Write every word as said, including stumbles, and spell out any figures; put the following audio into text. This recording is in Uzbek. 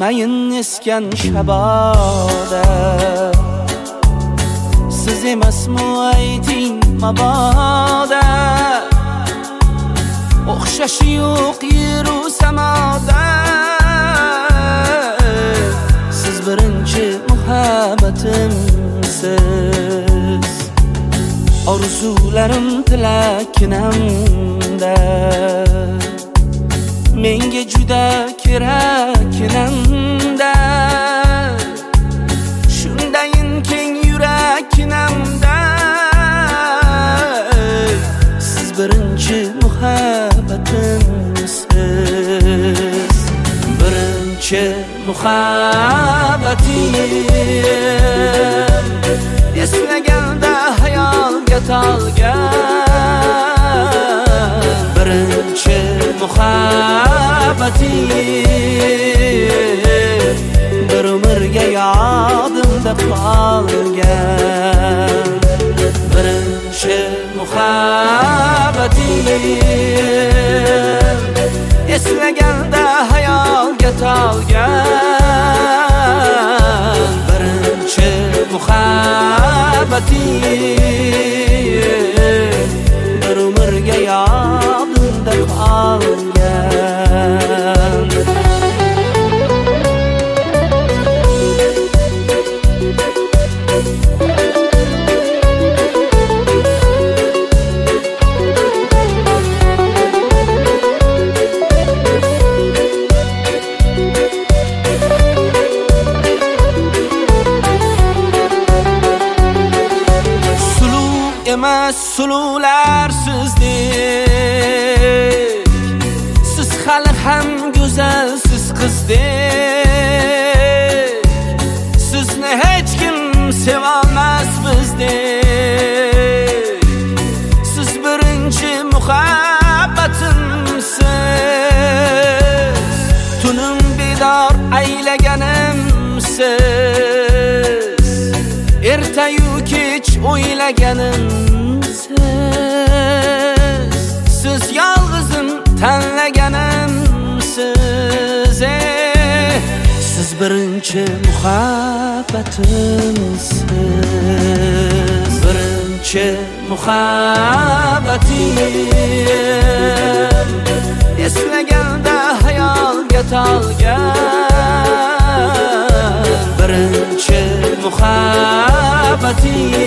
Aytmayin eskan shaboda, siz emasmi ayting maboda. O'xshashi yo'q yeru samoda, siz birinchi muhabbatimsiz. Orzularim tilakinamda, menga juda keraknamda. Shundayin keng yuraknamda, siz birinchi muhabbatimsiz. Birinchi muhabbatim, eslaganda hayolga tolgan. Birinchi muhabbatim, bir umrga yodimda qolgan. Birinchi muhabbatim, eslaganda hayolga tolgan. Birinchi muhabbatim, bir umrga yodimda qolgan. Emas sulular sizdek, siz hali ham go'zalsiz qizdek. Sizni hech kim sevolmas bizdek. Siz birinchi muhabbatimsiz, tunim bedor aylaganimsiz. Ertayu kech o'ylaganimsiz. Siz yolg'izim tanlaganimsiz. eh, Siz birinchi muhabbatimsiz. Birinchi muhabbatim, eslaganda hayolga tolgan. Birinchi muhabbatim,